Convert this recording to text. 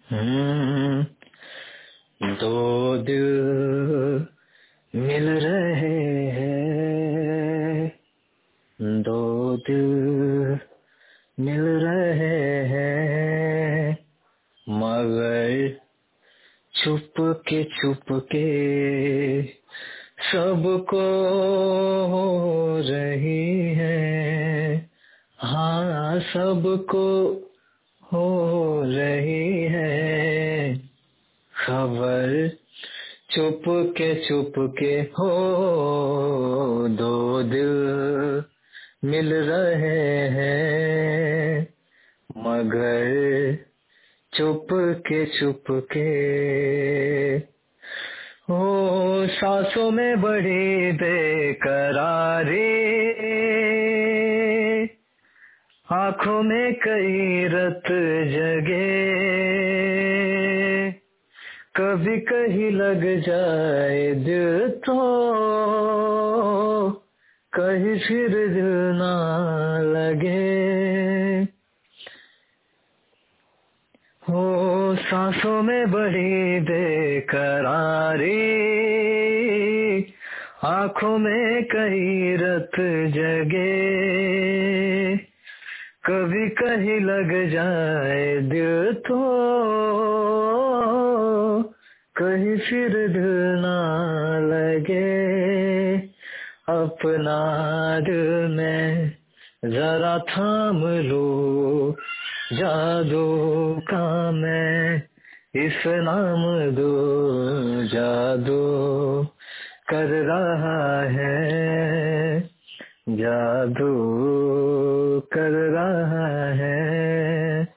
हम्म, दो दिल मिल रहे हैं, दो दिल मिल रहे हैं, मगर चुप के सबको हो रही है। हाँ, सबको हो रही है खबर। चुप के हो, दो दिल मिल रहे हैं, मगर चुप के हो। सांसों में बड़ी बेकरारी, आँखों में कई रत जगे, कभी कहीं लग जाए दिल तो कहीं फिर दिल ना लगे। हो सांसों में बड़ी बेकरारी, आँखों में कई रत जगे, कभी कहीं लग जाए दिल तो कहीं फिर दिल ना लगे। अपना दिल में जरा थाम लो, जादू का मैं इस नाम दो, जादू कर रहा है, जादू कर रहा है।